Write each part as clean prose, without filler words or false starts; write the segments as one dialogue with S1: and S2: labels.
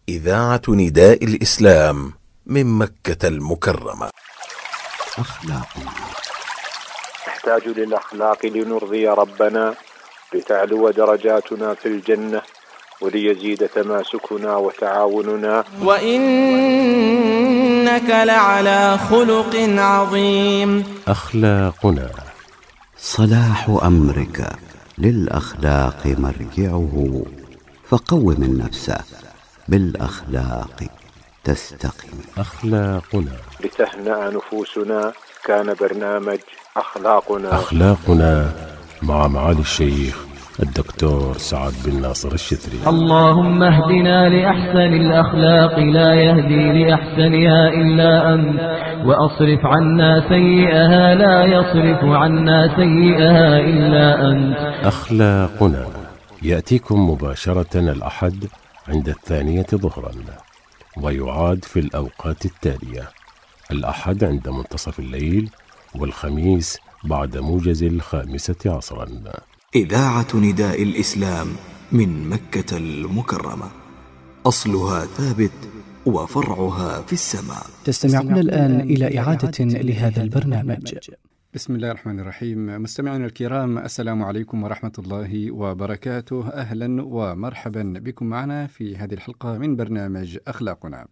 S1: إذاعة نداء الإسلام من مكة المكرمة.
S2: أخلاقنا.
S3: نحتاج للأخلاق لنرضي ربنا، لتعلو درجاتنا في الجنة، وليزيد تماسكنا وتعاوننا.
S4: وإنك لعلى خلق عظيم.
S2: أخلاقنا.
S5: صلاح أمرك للأخلاق مرجعه، فقوم النفس بالأخلاق تستقيم.
S2: أخلاقنا.
S3: لتهنأ نفوسنا كان برنامج
S2: أخلاقنا مع معالي الشيخ الدكتور سعد بن ناصر الشتري.
S6: اللهم اهدنا لأحسن الأخلاق، لا يهدي لأحسنها إلا أنت، وأصرف عنا سيئها، لا يصرف عنا سيئها إلا أنت.
S2: أخلاقنا يأتيكم مباشرة الأحد عند 2 ظهرا، ويعاد في الأوقات التالية: الأحد عند منتصف الليل، والخميس بعد موجز 5 عصرا.
S1: إذاعة نداء الإسلام من مكة المكرمة، أصلها ثابت وفرعها في السماء.
S7: تستمعون الآن إلى إعادة لهذا البرنامج.
S8: بسم الله الرحمن الرحيم. مستمعينا الكرام، السلام عليكم ورحمة الله وبركاته. أهلا ومرحبا بكم معنا في هذه الحلقة من برنامج أخلاقنا.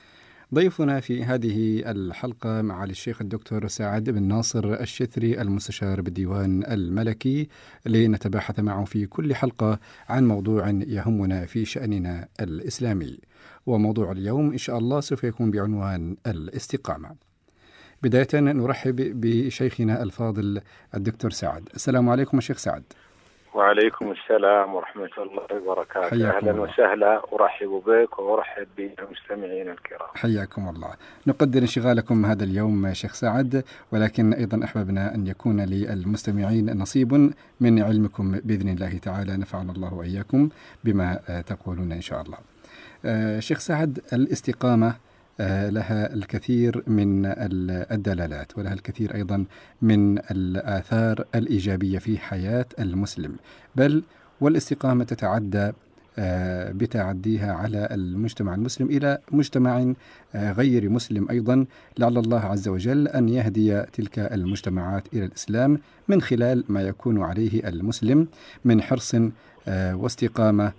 S8: ضيفنا في هذه الحلقة معالي الشيخ الدكتور سعد بن ناصر الشتري، المستشار بالديوان الملكي، لنتباحث معه في كل حلقة عن موضوع يهمنا في شأننا الإسلامي. وموضوع اليوم إن شاء الله سوف يكون بعنوان الاستقامة. بداية نرحب بشيخنا الفاضل الدكتور سعد. السلام عليكم الشيخ سعد.
S3: وعليكم السلام ورحمة الله وبركاته. أهلا وسهلا، أرحب بك وأرحب بالمستمعين الكرام.
S8: حياكم الله. نقدر انشغالكم هذا اليوم شيخ سعد، ولكن أيضا أحببنا أن يكون للمستمعين نصيب من علمكم بإذن الله تعالى. نفعنا الله وإياكم بما تقولون إن شاء الله. شيخ سعد، الاستقامة لها الكثير من الدلالات، ولها الكثير أيضا من الآثار الإيجابية في حياة المسلم، بل والاستقامة تتعدى بتعديها على المجتمع المسلم إلى مجتمع غير مسلم أيضا، لعل الله عز وجل أن يهدي تلك المجتمعات إلى الإسلام من خلال ما يكون عليه المسلم من حرص واستقامة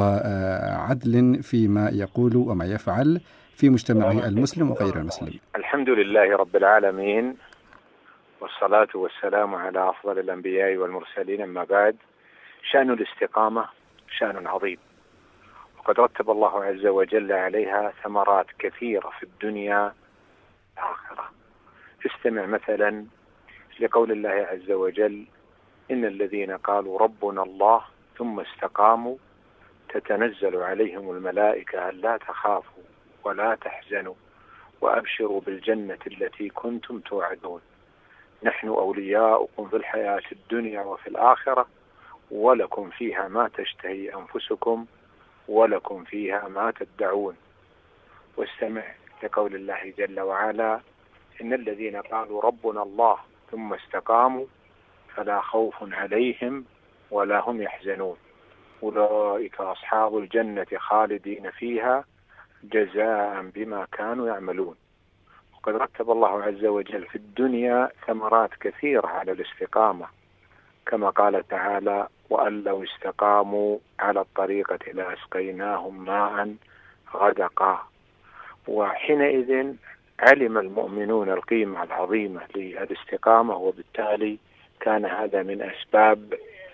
S8: وعدل فيما يقول وما يفعل في مجتمعه المسلم وغير المسلم.
S3: الحمد لله رب العالمين، والصلاة والسلام على أفضل الأنبياء والمرسلين. أما بعد، شأن الاستقامة شأن عظيم، وقد رتب الله عز وجل عليها ثمرات كثيرة في الدنيا والآخرة. استمع مثلا لقول الله عز وجل: إن الذين قالوا ربنا الله ثم استقاموا تتنزل عليهم الملائكة ألا تخافوا ولا تحزنوا وأبشروا بالجنة التي كنتم توعدون، نحن أولياؤكم في الحياة الدنيا وفي الآخرة، ولكم فيها ما تشتهي أنفسكم ولكم فيها ما تدعون. واستمع لقول الله جل وعلا: إن الذين قالوا ربنا الله ثم استقاموا فلا خوف عليهم ولا هم يحزنون، أولئك أصحاب الجنة خالدين فيها جزاء بما كانوا يعملون. وقد رتب الله عز وجل في الدنيا ثمرات كثيرة على الاستقامة، كما قال تعالى: وأن لو استقاموا على الطريقة لأسقيناهم ماء غدقا. وحينئذ علم المؤمنون القيمة العظيمة للاستقامة، وبالتالي كان هذا من أسباب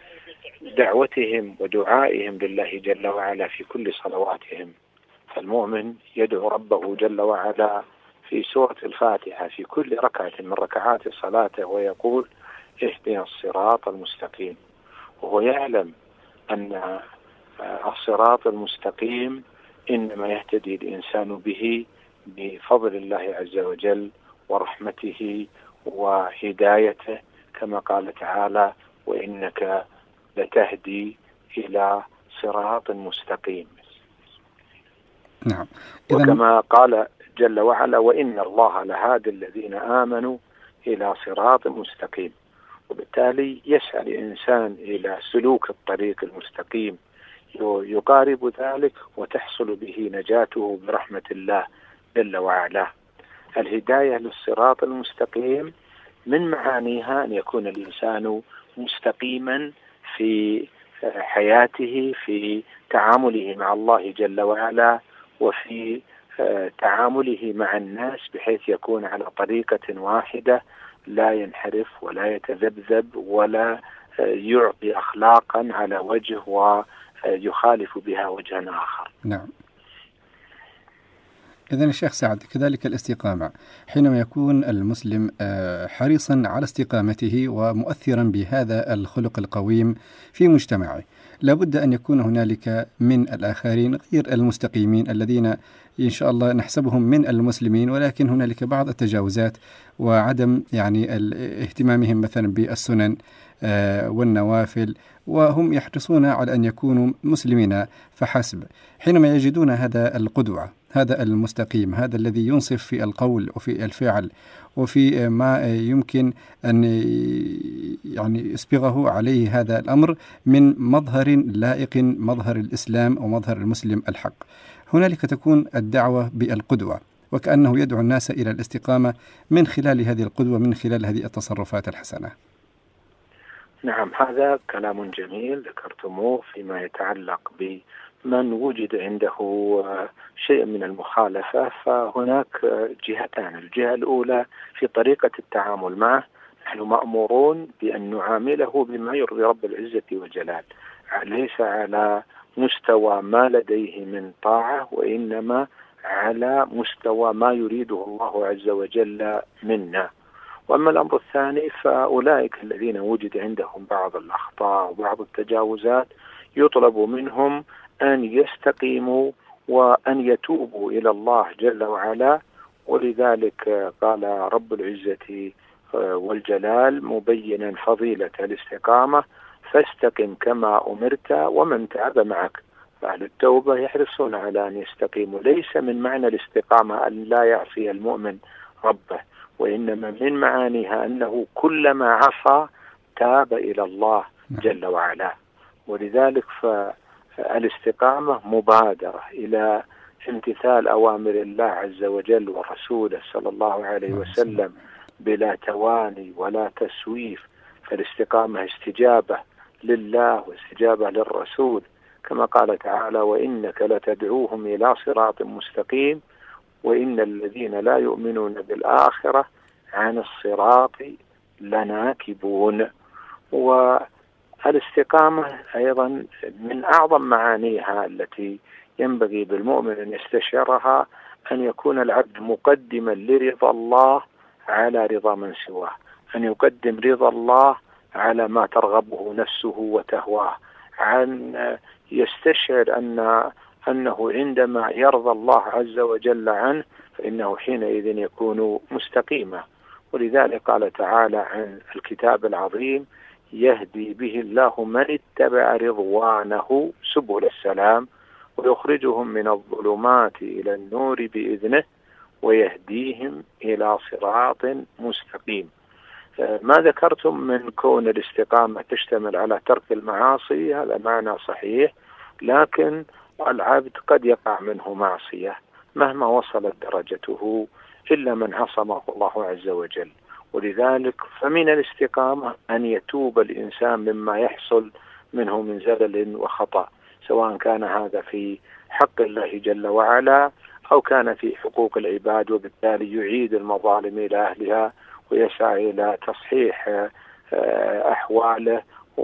S3: دعوتهم ودعائهم لله جل وعلا في كل صلواتهم. فالمؤمن يدعو ربه جل وعلا في سورة الفاتحة في كل ركعة من ركعات صلاته ويقول: اهدنا الصراط المستقيم. وهو يعلم أن الصراط المستقيم إنما يهتدي الإنسان به بفضل الله عز وجل ورحمته وهدايته، كما قال تعالى: وإنك لتهدي إلى صراط مستقيم.
S8: نعم.
S3: وكما قال جل وعلا: وإن الله لهادي الذين آمنوا إلى صراط مستقيم. وبالتالي يسعى الإنسان إلى سلوك الطريق المستقيم، يقارب ذلك وتحصل به نجاته برحمة الله جل وعلا. الهداية للصراط المستقيم من معانيها أن يكون الإنسان مستقيما في حياته، في تعامله مع الله جل وعلا، وفي تعامله مع الناس، بحيث يكون على طريقة واحدة، لا ينحرف ولا يتذبذب ولا يعطي أخلاقا على وجه ويخالف بها وجها آخر.
S8: نعم. إذن الشيخ سعد، كذلك الاستقامة، حينما يكون المسلم حريصا على استقامته ومؤثرا بهذا الخلق القويم في مجتمعه، لابد أن يكون هنالك من الآخرين غير المستقيمين الذين إن شاء الله نحسبهم من المسلمين، ولكن هنالك بعض التجاوزات وعدم اهتمامهم مثلا بالسنن والنوافل، وهم يحرصون على أن يكونوا مسلمين فحسب. حينما يجدون هذا القدوة، هذا المستقيم، هذا الذي ينصف في القول وفي الفعل وفي ما يمكن أن يسبغه عليه هذا الأمر من مظهر لائق، مظهر الإسلام أو مظهر المسلم الحق، هنالك تكون الدعوة بالقدوة، وكأنه يدعو الناس إلى الاستقامة من خلال هذه القدوة، من خلال هذه التصرفات الحسنة.
S3: نعم، هذا كلام جميل ذكرتموه فيما يتعلق بمن وجد عنده شيء من المخالفة. فهناك جهتان: الجهة الأولى في طريقة التعامل معه، نحن مأمورون بأن نعامله بما يرضي رب العزة والجلال، ليس على مستوى ما لديه من طاعة، وإنما على مستوى ما يريده الله عز وجل منا. وأما الأمر الثاني فأولئك الذين وجد عندهم بعض الأخطاء وبعض التجاوزات يطلب منهم أن يستقيموا وأن يتوبوا إلى الله جل وعلا. ولذلك قال رب العزة والجلال مبينا فضيلة الاستقامة: فاستقم كما أمرت ومن تاب معك. فأهل التوبة يحرصون على أن يستقيموا. ليس من معنى الاستقامة أن لا يعصي المؤمن ربه، وإنما من معانيها أنه كلما عصى تاب إلى الله جل وعلا. ولذلك فالاستقامة مبادرة إلى امتثال أوامر الله عز وجل ورسوله صلى الله عليه وسلم بلا تواني ولا تسويف. فالاستقامة استجابة لله واستجابة للرسول، كما قال تعالى: وإنك لتدعوهم إلى صراط مستقيم وإن الذين لا يؤمنون بالآخرة عن الصراط لناكبون. والاستقامة أيضا من أعظم معانيها التي ينبغي بالمؤمن أن يستشعرها أن يكون العبد مقدما لرضا الله على رضا من سواه، أن يقدم رضا الله على ما ترغبه نفسه وتهواه، أن يستشعر أنه عندما يرضى الله عز وجل عنه فإنه حينئذ يكون مستقيما. ولذلك قال تعالى عن الكتاب العظيم: يهدي به الله من اتبع رضوانه سبل السلام ويخرجهم من الظلمات إلى النور بإذنه ويهديهم إلى صراط مستقيم. ما ذكرتم من كون الاستقامة تشتمل على ترك المعاصي هذا معنى صحيح، لكن العبد قد يقع منه معصية مهما وصلت درجته إلا من عصمه الله عز وجل. ولذلك فمن الاستقامة أن يتوب الإنسان مما يحصل منه من زلل وخطأ، سواء كان هذا في حق الله جل وعلا أو كان في حقوق العباد، وبالتالي يعيد المظالم إلى أهلها ويسعى إلى تصحيح أحواله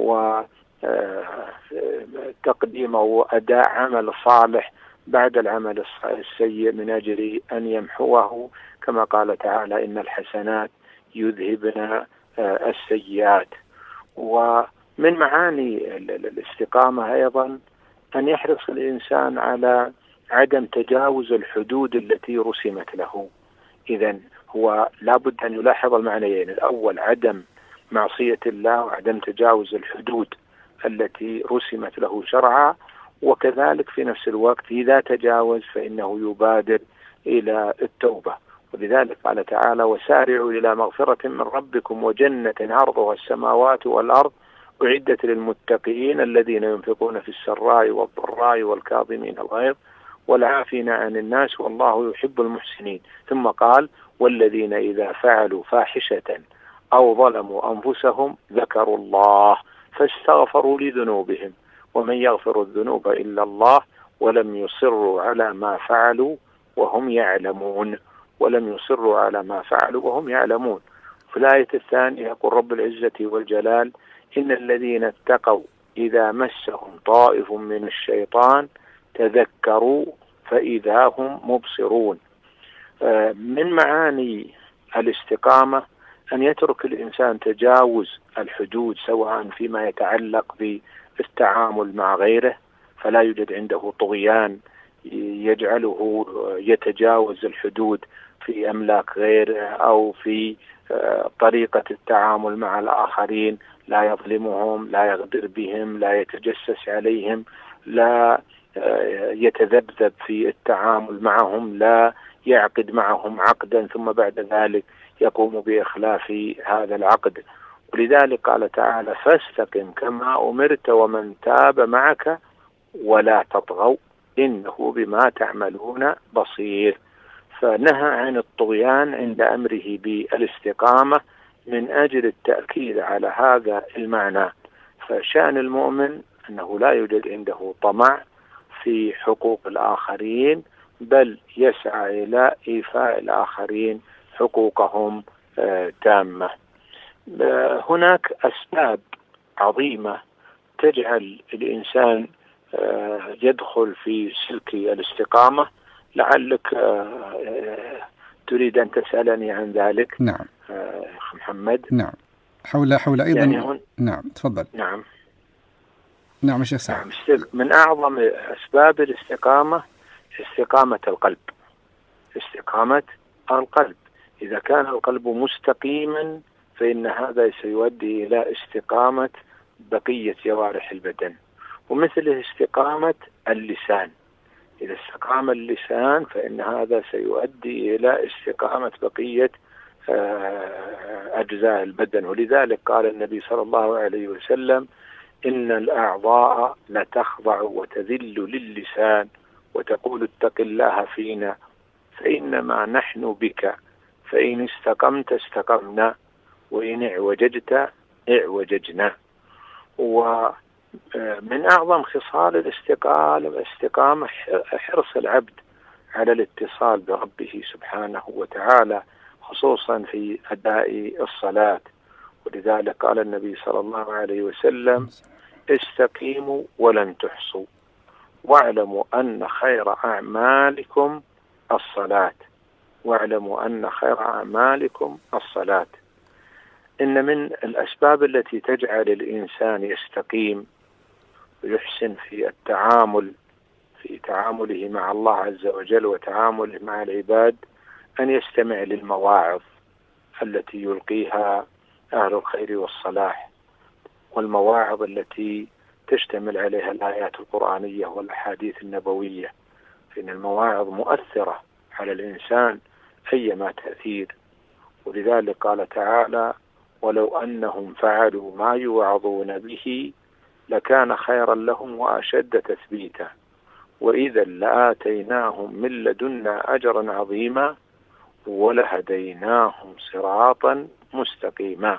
S3: وتقديم وأداء عمل صالح بعد العمل السيء من أجل أن يمحوه، كما قال تعالى: إن الحسنات يذهبن السيئات. ومن معاني الاستقامة أيضا أن يحرص الإنسان على عدم تجاوز الحدود التي رسمت له. إذن هو لابد أن يلاحظ المعنيين: الأول عدم معصية الله وعدم تجاوز الحدود التي رسمت له شرعا، وكذلك في نفس الوقت إذا تجاوز فإنه يبادر إلى التوبة. ولذلك قال تعالى: وسارعوا إلى مغفرة من ربكم وجنة عرضها السماوات والأرض أعدت للمتقين الذين ينفقون في السراء والضراء والكاظمين الغيظ والعافين عن الناس والله يحب المحسنين. ثم قال والذين إذا فعلوا فاحشة أو ظلموا أنفسهم ذكروا الله فاستغفروا لذنوبهم ومن يغفر الذنوب إلا الله ولم يصروا على ما فعلوا وهم يعلمون. ولم يصروا على ما فعلوا وهم يعلمون. في الآية الثانية يقول رب العزة والجلال إن الذين اتقوا إذا مسهم طائف من الشيطان تذكروا فإذا هم مبصرون. من معاني الاستقامة أن يترك الإنسان تجاوز الحدود سواء فيما يتعلق بالتعامل مع غيره، فلا يوجد عنده طغيان يجعله يتجاوز الحدود في أملاك غيره أو في طريقة التعامل مع الآخرين، لا يظلمهم، لا يغدر بهم، لا يتجسس عليهم، لا يتذبذب في التعامل معهم، لا يعقد معهم عقدا ثم بعد ذلك يقوم بإخلاف هذا العقد. ولذلك قال تعالى فاستقم كما أمرت ومن تاب معك ولا تطغوا إنه بما تعملون بصير. فنهى عن الطغيان عند أمره بالاستقامة من أجل التأكيد على هذا المعنى. فشأن المؤمن أنه لا يوجد عنده طمع في حقوق الآخرين، بل يسعى إلى إيفاء الآخرين حقوقهم تامة. هناك أسباب عظيمة تجعل الإنسان يدخل في سلك الاستقامة، لعلك تريد أن تسألني عن ذلك.
S8: نعم
S3: أخ محمد.
S8: نعم حول أيضا
S3: يعني
S8: نعم تفضل.
S3: نعم
S8: الشيخ سعد.
S3: من أعظم أسباب الاستقامة استقامة القلب. استقامة القلب، إذا كان القلب مستقيما فإن هذا سيؤدي إلى استقامة بقية جوارح البدن. ومثل استقامة اللسان، إذا استقام اللسان فإن هذا سيؤدي إلى استقامة بقية أجزاء البدن. ولذلك قال النبي صلى الله عليه وسلم إن الأعضاء لتخضع وتذل للسان وتقول اتق الله فينا فإنما نحن بك فإن استقمت استقمنا وإن اعوججت اعوججنا. ومن أعظم خصال الاستقامة حرص العبد على الاتصال بربه سبحانه وتعالى، خصوصا في أداء الصلاة. ولذلك قال النبي صلى الله عليه وسلم استقيموا ولن تحصوا واعلموا أن خير أعمالكم الصلاة. واعلموا أن خير أعمالكم الصلاة. إن من الأسباب التي تجعل الإنسان يستقيم ويحسن في تعامله مع الله عز وجل وتعامله مع العباد أن يستمع للمواعظ التي يلقيها أهل الخير والصلاح، والمواعظ التي تشتمل عليها الآيات القرآنية والأحاديث النبوية، فإن المواعظ مؤثرة على الإنسان أيما تأثير. ولذلك قال تعالى ولو أنهم فعلوا ما يوعظون به لكان خيرا لهم وأشد تثبيتا وإذا لآتيناهم من لدنا أجرا عظيما ولهديناهم صراطا مستقيما.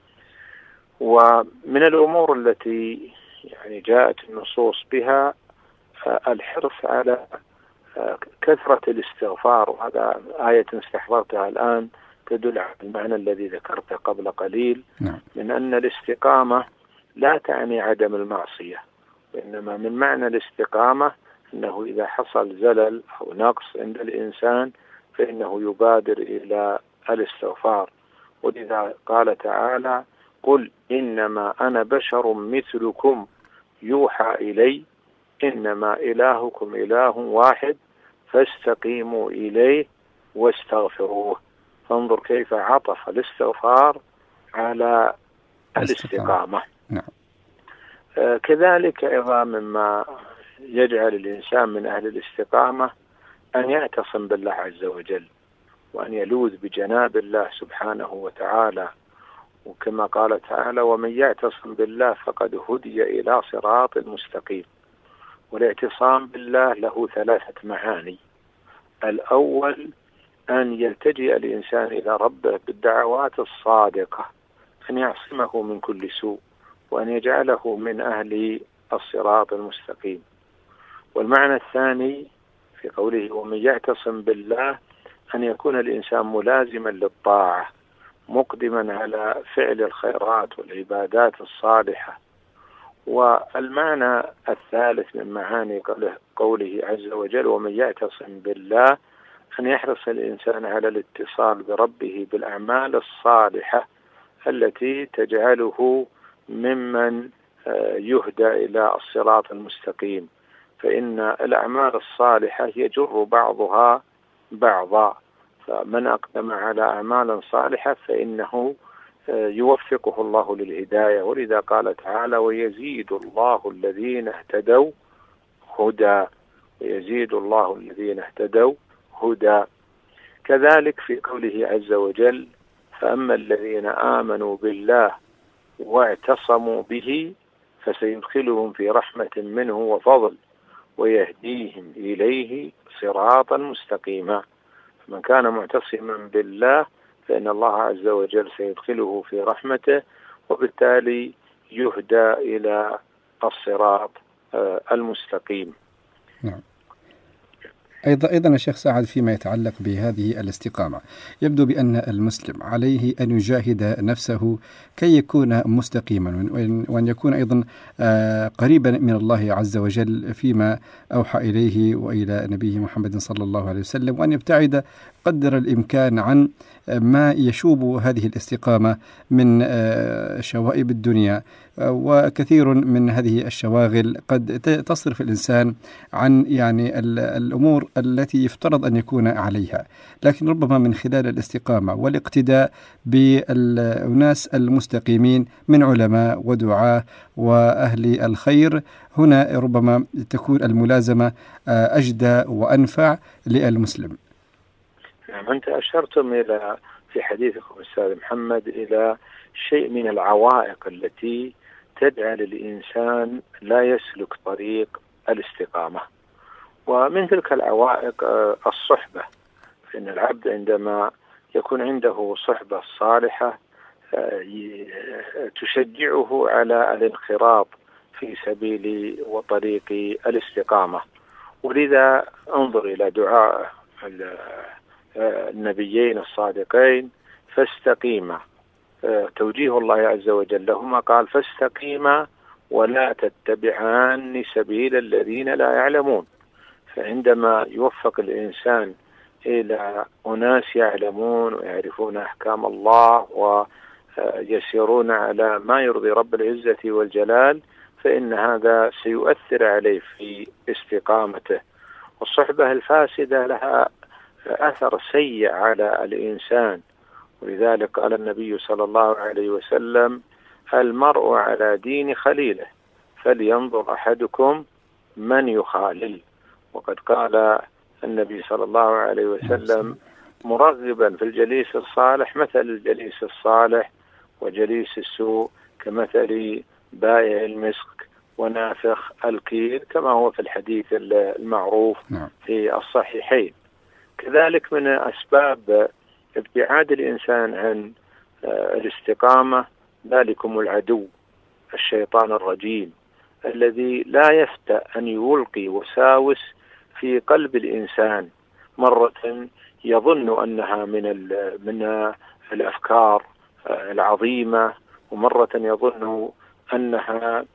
S3: ومن الأمور التي جاءت النصوص بها الحرص على كثرة الاستغفار، وهذا آية استحضرتها الآن تدل على المعنى الذي ذكرته قبل قليل. من أن الاستقامة لا تعني عدم المعصية، وإنما من معنى الاستقامة أنه إذا حصل زلل أو نقص عند الإنسان فإنه يبادر إلى الاستغفار. ولذا قال تعالى قل إنما أنا بشر مثلكم يوحى إلي إنما إلهكم إله واحد فاستقيموا إليه واستغفروه. فانظر كيف عطف الاستغفار على الاستقامة. كذلك أيضا مما يجعل الإنسان من أهل الاستقامة أن يعتصم بالله عز وجل وأن يلوذ بجناب الله سبحانه وتعالى وكما قال تعالى ومن يعتصم بالله فقد هدي إلى صراط مستقيم. والاعتصام بالله له 3 معاني. الأول أن يلتجئ الإنسان إلى ربه بالدعوات الصادقة، أن يعصمه من كل سوء، وأن يجعله من أهل الصراط المستقيم. والمعنى الثاني في قوله ومن يعتصم بالله أن يكون الإنسان ملازما للطاعة، مقدما على فعل الخيرات والعبادات الصالحة. والمعنى الثالث من معاني قوله عز وجل ومن يعتصم بالله أن يحرص الإنسان على الاتصال بربه بالأعمال الصالحة التي تجعله ممن يهدى إلى الصراط المستقيم، فإن الأعمال الصالحة يجر بعضها بعضا، فمن أقدم على أعمال صالحة فإنه يوفقه الله للهداية. ولذا قال تعالى ويزيد الله الذين اهتدوا هدى، ويزيد الله الذين اهتدوا هدى. كذلك في قوله عز وجل فأما الذين آمنوا بالله واعتصموا به فسيدخلهم في رحمة منه وفضل ويهديهم إليه صراطا مستقيما. من كان معتصما بالله فإن الله عز وجل سيدخله في رحمته، وبالتالي يهدى إلى الصراط المستقيم.
S8: نعم. أيضا الشيخ سعد فيما يتعلق بهذه الاستقامة، يبدو بأن المسلم عليه أن يجاهد نفسه كي يكون مستقيما، وأن يكون أيضا قريبا من الله عز وجل فيما أوحى إليه وإلى نبيه محمد صلى الله عليه وسلم، وأن يبتعد قدر الإمكان عن ما يشوب هذه الاستقامة من شوائب الدنيا. وكثير من هذه الشواغل قد تصرف الإنسان عن الأمور التي يفترض أن يكون عليها، لكن ربما من خلال الاستقامة والاقتداء بالناس المستقيمين من علماء ودعاة وأهل الخير، هنا ربما تكون الملازمة أجدى وأنفع للمسلم.
S3: نعم، أنت أشرتم إلى في حديثكم أستاذ محمد إلى شيء من العوائق التي تجعل الإنسان لا يسلك طريق الاستقامة، ومن تلك العوائق الصحبة. فإن العبد عندما يكون عنده صحبة صالحة تشجعه على الانخراط في سبيل وطريق الاستقامة. ولذا انظر إلى دعاء النبيين الصادقين فاستقيما، توجيه الله عز وجل لهما قال فاستقيما ولا تتبعان سبيل الذين لا يعلمون. فعندما يوفق الإنسان إلى أناس يعلمون ويعرفون أحكام الله ويسيرون على ما يرضي رب العزة والجلال، فإن هذا سيؤثر عليه في استقامته. والصحبة الفاسدة لها أثر سيء على الإنسان، ولذلك قال النبي صلى الله عليه وسلم المرء على دين خليله فلينظر أحدكم من يخالل. وقد قال النبي صلى الله عليه وسلم مرغبا في الجليس الصالح مثل الجليس الصالح وجليس السوء كمثل بائع المسك ونافخ الكير، كما هو في الحديث المعروف في الصحيحين. كذلك من أسباب ابتعاد الإنسان عن الاستقامة ذلكم العدو الشيطان الرجيم الذي لا يفتأ أن يلقي وساوس في قلب الإنسان، مرة يظن أنها من الأفكار العظيمة، ومرة يظن أنها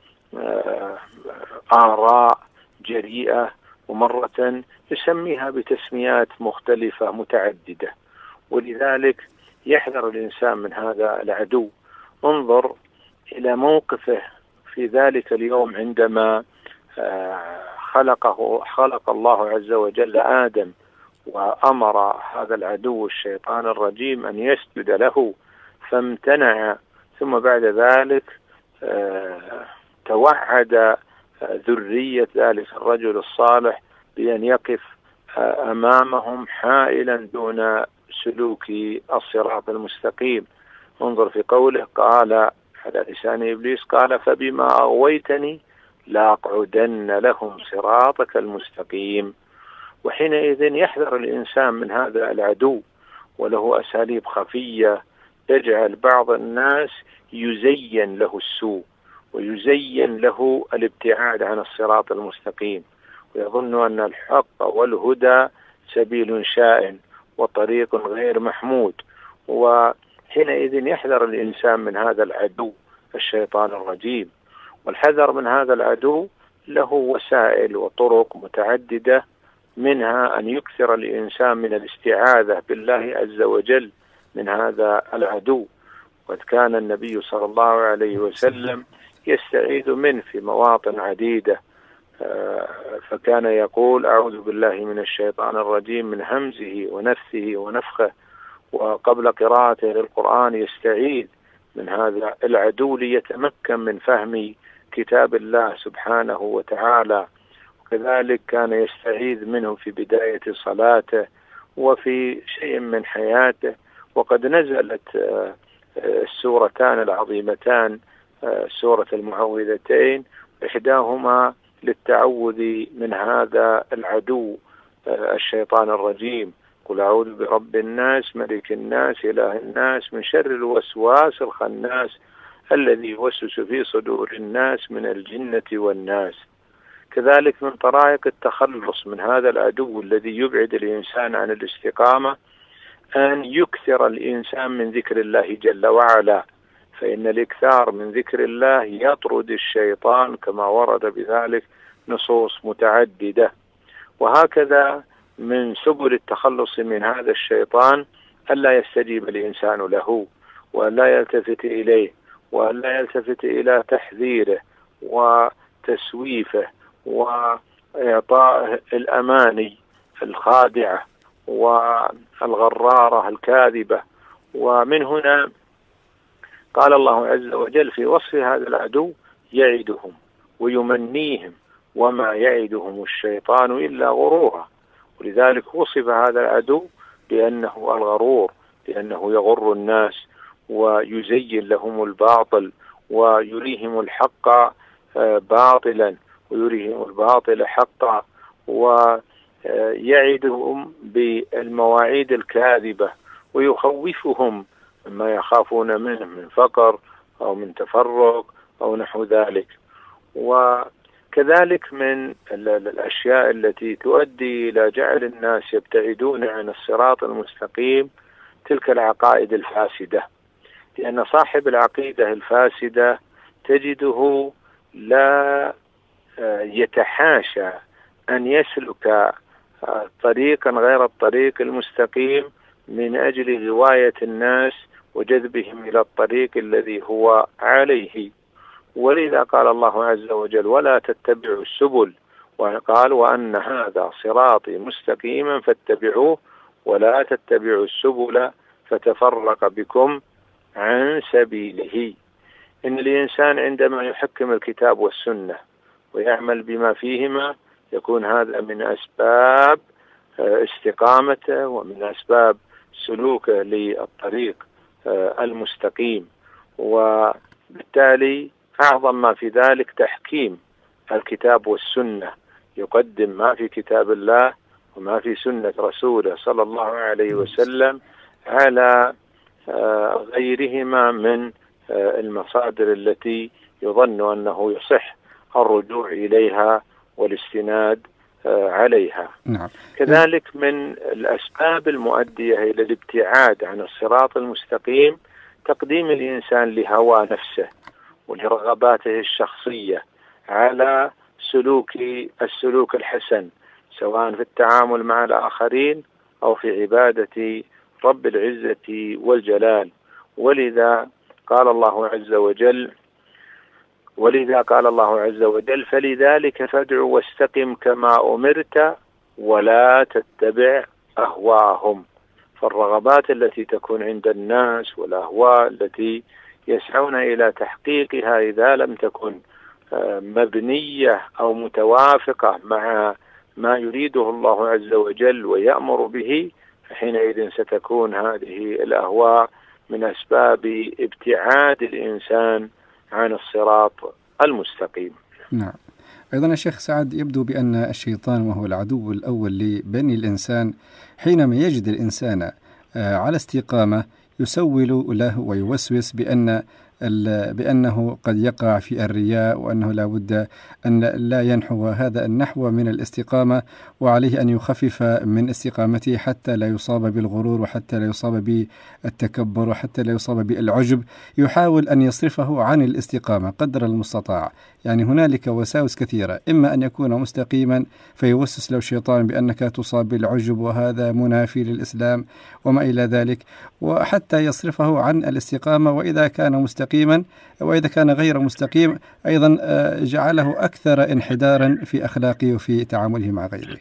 S3: آراء جريئة، ومرة يسميها بتسميات مختلفة متعددة. ولذلك يحذر الإنسان من هذا العدو. انظر إلى موقفه في ذلك اليوم عندما خلق الله عز وجل آدم وأمر هذا العدو الشيطان الرجيم أن يسجد له فامتنع، ثم بعد ذلك توعد ذرية ذلك الرجل الصالح بأن يقف أمامهم حائلا دون سلوك الصراط المستقيم. انظر في قوله قال على لسان إبليس قال فبما أغويتني لأقعدن لهم صراطك المستقيم. وحينئذ يحذر الإنسان من هذا العدو، وله أساليب خفية تجعل بعض الناس يزين له السوء ويزين له الابتعاد عن الصراط المستقيم، ويظن أن الحق والهدى سبيل شائن وطريق غير محمود. وحينئذ يحذر الإنسان من هذا العدو الشيطان الرجيم. والحذر من هذا العدو له وسائل وطرق متعددة، منها أن يكثر الإنسان من الاستعاذة بالله عز وجل من هذا العدو. وقد كان النبي صلى الله عليه وسلم يستعيذ منه في مواطن عديدة، فكان يقول أعوذ بالله من الشيطان الرجيم من همزه ونفثه ونفخه، وقبل قراءته للقرآن يستعيذ من هذا العدو ليتمكن من فهم كتاب الله سبحانه وتعالى. وكذلك كان يستعيذ منه في بداية صلاته وفي شيء من حياته. وقد نزلت السورتان العظيمتان سورة المعوذتين، إحداهما للتعوذ من هذا العدو الشيطان الرجيم، قل أعوذ برب الناس ملك الناس إله الناس من شر الوسواس الخناس الذي يوسوس في صدور الناس من الجنة والناس. كذلك من طرائق التخلص من هذا العدو الذي يبعد الإنسان عن الاستقامة أن يكثر الإنسان من ذكر الله جل وعلا، فإن الإكثار من ذكر الله يطرد الشيطان كما ورد بذلك نصوص متعددة. وهكذا من سبل التخلص من هذا الشيطان ألا يستجيب الإنسان له، وألا يلتفت إليه، وألا يلتفت إلى تحذيره وتسويفه وإعطائه الأماني الخادعة والغرارة الكاذبة. ومن هنا قال الله عز وجل في وصف هذا العدو يعدهم ويمنيهم وما يعدهم الشيطان إلا غرورا. ولذلك وصف هذا العدو بأنه الغرور، لأنه يغر الناس ويزين لهم الباطل ويريهم الحق باطلا ويريهم الباطل حقا، ويعدهم بالمواعيد الكاذبة ويخوفهم مما يخافون منه من فقر أو من تفرق أو نحو ذلك. وكذلك من الأشياء التي تؤدي إلى جعل الناس يبتعدون عن الصراط المستقيم تلك العقائد الفاسدة، لأن صاحب العقيدة الفاسدة تجده لا يتحاشى أن يسلك طريقا غير الطريق المستقيم من أجل غواية الناس وجذبهم إلى الطريق الذي هو عليه. ولذا قال الله عز وجل ولا تتبعوا السبل، وقال وأن هذا صراطي مستقيما فاتبعوه ولا تتبعوا السبل فتفرق بكم عن سبيله. إن الإنسان عندما يحكم الكتاب والسنة ويعمل بما فيهما يكون هذا من أسباب استقامته ومن أسباب سلوكه للطريق المستقيم. وبالتالي أعظم ما في ذلك تحكيم الكتاب والسنة، يقدم ما في كتاب الله وما في سنة رسوله صلى الله عليه وسلم على غيرهما من المصادر التي يظن أنه يصح الرجوع إليها والاستناد عليها.
S8: نعم.
S3: كذلك من الأسباب المؤدية إلى الابتعاد عن الصراط المستقيم تقديم الإنسان لهوى نفسه ولرغباته الشخصية على السلوك الحسن، سواء في التعامل مع الآخرين أو في عبادة رب العزة والجلال. ولذا قال الله عز وجل فلذلك فادع واستقم كما أمرت ولا تتبع أهواءهم. فالرغبات التي تكون عند الناس والأهواء التي يسعون إلى تحقيقها إذا لم تكن مبنية أو متوافقة مع ما يريده الله عز وجل ويأمر به، فحينئذ ستكون هذه الأهواء من أسباب ابتعاد الإنسان عن الصراط المستقيم.
S8: نعم. أيضا يا شيخ سعد، يبدو بأن الشيطان وهو العدو الأول لبني الإنسان حينما يجد الإنسان على استقامة يسول له ويوسوس بأنه قد يقع في الرياء، وأنه لا بد أن لا ينحو هذا النحو من الاستقامة، وعليه أن يخفف من استقامته حتى لا يصاب بالغرور، وحتى لا يصاب بالتكبر، وحتى لا يصاب بالعجب. يحاول أن يصرفه عن الاستقامة قدر المستطاع. يعني هنالك وساوس كثيرة، إما أن يكون مستقيما فيوسوس له الشيطان بأنك تصاب بالعجب وهذا منافي للإسلام وما إلى ذلك، وحتى يصرفه عن الاستقامة. وإذا كان مستقيما وإذا كان غير مستقيم أيضا جعله أكثر انحدارا في أخلاقه وفي تعامله مع غيره.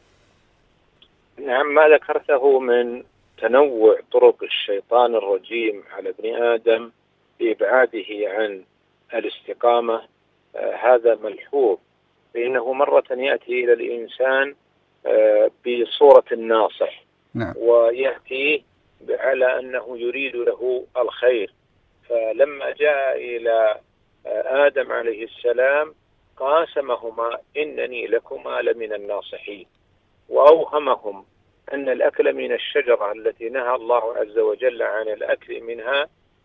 S3: نعم، ما ذكرته من تنوع طرق الشيطان الرجيم على ابن آدم بإبعاده عن الاستقامة هذا ملحوظ، فإنه مرة يأتي إلى الإنسان بصورة الناصح.
S8: نعم.
S3: ويأتي على أنه يريد له الخير. فلما جاء إلى آدم عليه السلام قاسمهما إنني لكما لمن الناصحين، وأوهمهم أن الأكل من الشجرة التي نهى الله عز وجل عن الأكل منها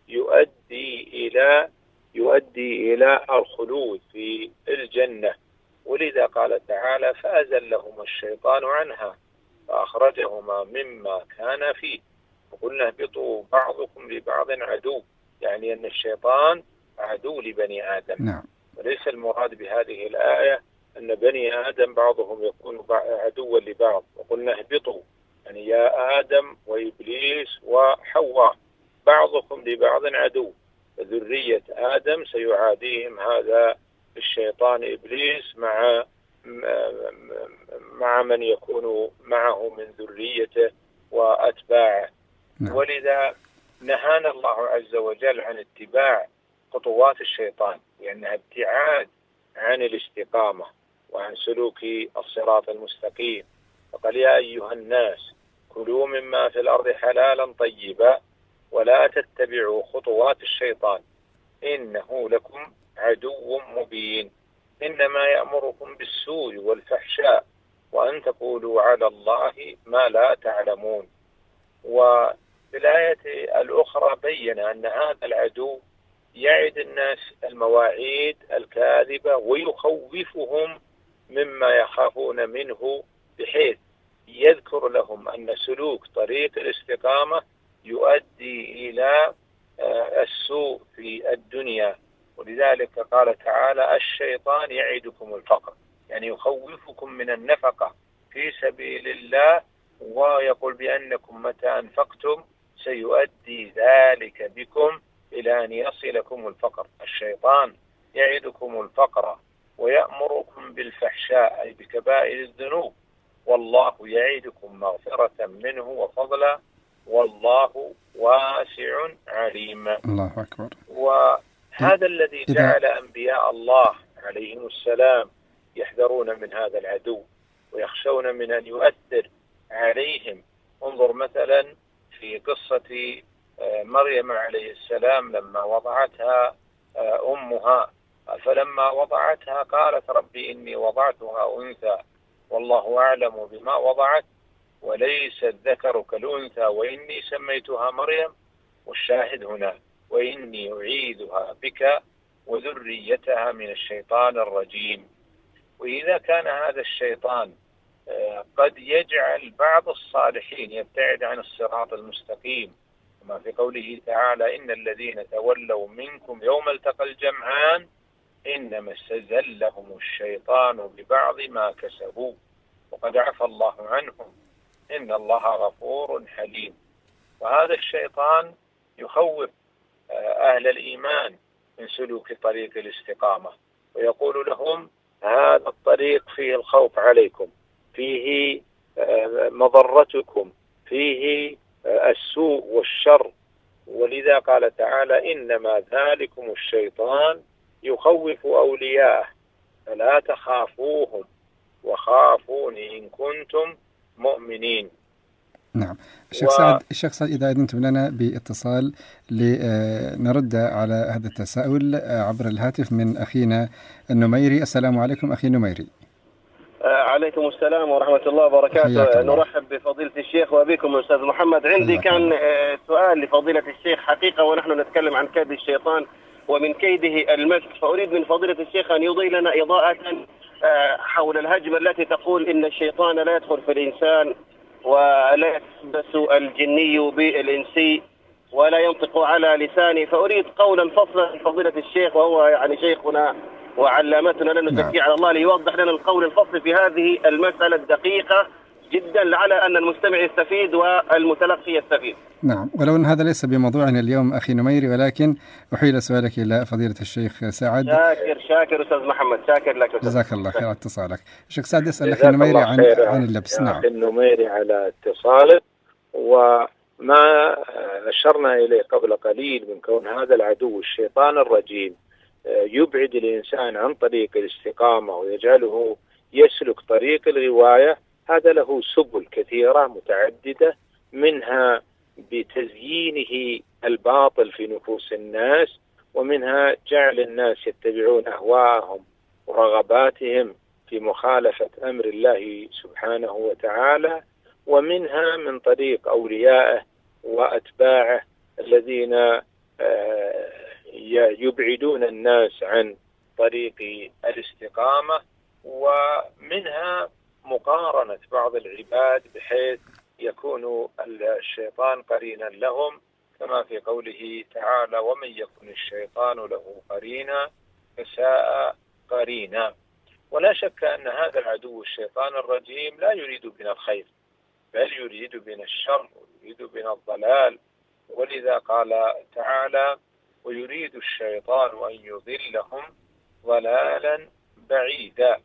S3: يؤدي إلى الخلود في الجنة. ولذا قال تعالى: فأزلهما الشيطان عنها فأخرجهما مما كان فيه وقلنا اهبطوا بعضكم لبعض عدو، يعني أن الشيطان عدو لبني آدم.
S8: نعم.
S3: وليس المراد بهذه الآية أن بني آدم بعضهم يكون عدوا لبعض. وقلنا اهبطوا يعني يا آدم وإبليس وحواء بعضكم لبعض عدو، ذرية آدم سيعاديهم هذا الشيطان إبليس مع من يكون معه من ذريته وأتباعه.
S8: نعم.
S3: ولذا نهانا الله عز وجل عن اتباع خطوات الشيطان، لأنها ابتعاد عن الاستقامة وعن سلوك الصراط المستقيم. فقال: يا أيها الناس كلوا مما في الأرض حلالا طيبا ولا تتبعوا خطوات الشيطان إنه لكم عدو مبين إنما يأمركم بالسوء والفحشاء وأن تقولوا على الله ما لا تعلمون. وفي الآية الأخرى بين أن هذا العدو يعد الناس المواعيد الكاذبة ويخوفهم مما يخافون منه، بحيث يذكر لهم أن سلوك طريق الاستقامة يؤدي إلى السوء في الدنيا. ولذلك قال تعالى: الشيطان يعدكم الفقر، يعني يخوفكم من النفقة في سبيل الله، ويقول بأنكم متى أنفقتم سيؤدي ذلك بكم إلى أن يصلكم الفقر. الشيطان يعدكم الفقر ويأمركم بالفحشاء أي بكبائر الذنوب، والله يعدكم مغفرة منه وفضلا والله واسع عليم.
S8: الله أكبر.
S3: وهذا الذي جعل أنبياء الله عليهم السلام يحذرون من هذا العدو ويخشون من أن يؤثر عليهم. انظر مثلا في قصة مريم عليه السلام لما وضعتها أمها، فلما وضعتها قالت: ربي إني وضعتها أنثى والله أعلم بما وضعت وليس الذكر كالأنثى وإني سميتها مريم. والشاهد هنا: وإني أعيذها بك وذريتها من الشيطان الرجيم. وإذا كان هذا الشيطان قد يجعل بعض الصالحين يبتعد عن الصراط المستقيم، كما في قوله تعالى: إن الذين تولوا منكم يوم التقى الجمعان إنما استزلهم الشيطان ببعض ما كسبوا وقد عفى الله عنهم إن الله غفور حليم. وهذا الشيطان يخوف أهل الإيمان من سلوك طريق الاستقامة ويقول لهم: هذا الطريق فيه الخوف عليكم، فيه مضرتكم، فيه السوء والشر. ولذا قال تعالى: إنما ذلكم الشيطان يخوف أولياءه فلا تخافوهم وخافوني إن كنتم مؤمنين.
S8: نعم. الشيخ سعد إذا أذنتم لنا باتصال لنرد على هذا التساؤل عبر الهاتف من أخينا النميري. السلام عليكم أخي النميري.
S9: عليكم السلام ورحمة الله وبركاته. نرحب بفضيلة الشيخ وبكم أستاذ محمد. عندي كان سؤال لفضيلة الشيخ حقيقة، ونحن نتكلم عن كيد الشيطان ومن كيده المس، فأريد من فضيلة الشيخ أن يضي لنا إضاءة حول الهجمة التي تقول إن الشيطان لا يدخل في الإنسان ولا يتلبس الجني بالإنسي ولا ينطق على لسانه، فأريد قولا فصلا من فضيلة الشيخ، وهو يعني شيخنا وعلامتنا لا نزكي على الله، ليوضح لنا القول الفصل في هذه المسألة الدقيقة جدا، لعل أن المستمع يستفيد والمتلقي يستفيد.
S8: نعم، ولو أن هذا ليس بموضوعنا اليوم أخي نميري، ولكن أحيل سؤالك إلى فضيلة الشيخ سعد.
S9: شاكر أستاذ محمد، شاكر لك.
S8: جزاك الله خير على اتصالك. الشيخ سعد يسأل أخي نميري عن اللبس. نعم
S3: أخي نميري على اتصالك، وما أشرنا إليه قبل قليل من كون هذا العدو الشيطان الرجيم يبعد الإنسان عن طريق الاستقامة ويجعله يسلك طريق الغواية. هذا له سبل كثيرة متعددة، منها بتزيينه الباطل في نفوس الناس، ومنها جعل الناس يتبعون أهواءهم ورغباتهم في مخالفة أمر الله سبحانه وتعالى، ومنها من طريق أوليائه وأتباعه الذين يبعدون الناس عن طريق الاستقامة، ومنها مقارنة بعض العباد بحيث يكون الشيطان قرينا لهم، كما في قوله تعالى: ومن يكن الشيطان له قرينا فساء قرينا. ولا شك أن هذا العدو الشيطان الرجيم لا يريد بنا الخير، بل يريد بنا الشر ويريد بنا الضلال، ولذا قال تعالى: ويريد الشيطان أن يضلهم ضلالا بعيدا.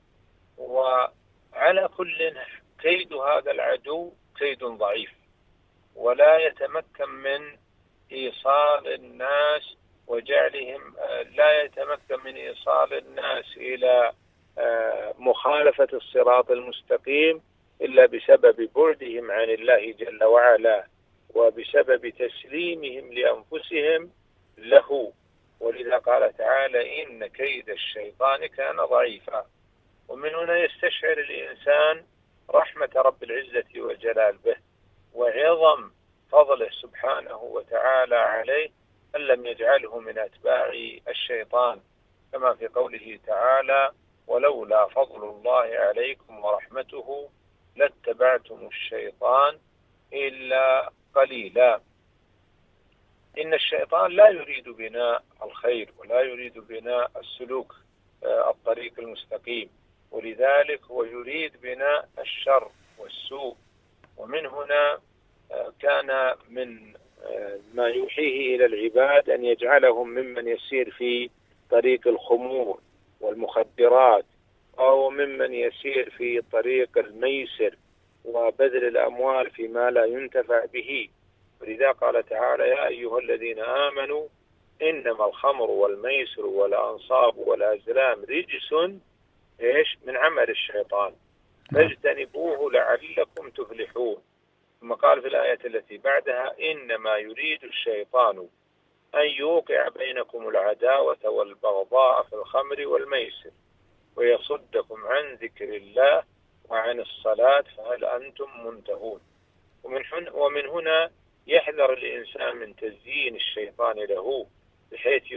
S3: وعلى كل كيد هذا العدو كيد ضعيف، ولا يتمكن من إيصال الناس وجعلهم لا يتمكن من إيصال الناس إلى مخالفة الصراط المستقيم إلا بسبب بعدهم عن الله جل وعلا، وبسبب تسليمهم لأنفسهم له. ولذا قال تعالى: إن كيد الشيطان كان ضعيفا. ومن هنا يستشعر الإنسان رحمة رب العزة والجلال به، وعظم فضله سبحانه وتعالى عليه أن لم يجعله من أتباع الشيطان، كما في قوله تعالى: ولولا فضل الله عليكم ورحمته لاتبعتم الشيطان إلا قليلا. إن الشيطان لا يريد بنا الخير ولا يريد بنا السلوك الطريق المستقيم، ولذلك هو يريد بنا الشر والسوء. ومن هنا كان من ما يوحيه إلى العباد أن يجعلهم ممن يسير في طريق الخمور والمخدرات، أو ممن يسير في طريق الميسر وبذل الأموال فيما لا ينتفع به. ولذا قال تعالى: يا أيها الذين آمنوا إنما الخمر والميسر والأنصاب والأزلام رجس من عمل الشيطان فاجتنبوه لعلكم تفلحون. ثم قال في الآية التي بعدها: إنما يريد الشيطان أن يوقع بينكم العداوة والبغضاء في الخمر والميسر ويصدكم عن ذكر الله وعن الصلاة فهل أنتم منتهون. ومن هنا يحذر الإنسان من تزيين الشيطان له بحيث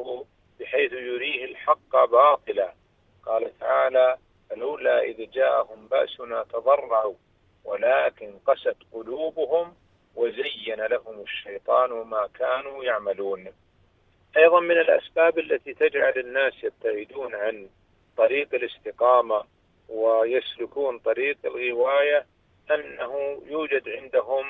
S3: يريه الحق باطلا. قال تعالى: فلولا إذ جاءهم بأسنا تضرعوا ولكن قست قلوبهم وزين لهم الشيطان ما كانوا يعملون. أيضا من الأسباب التي تجعل الناس يبتعدون عن طريق الاستقامة ويسلكون طريق الغواية أنه يوجد عندهم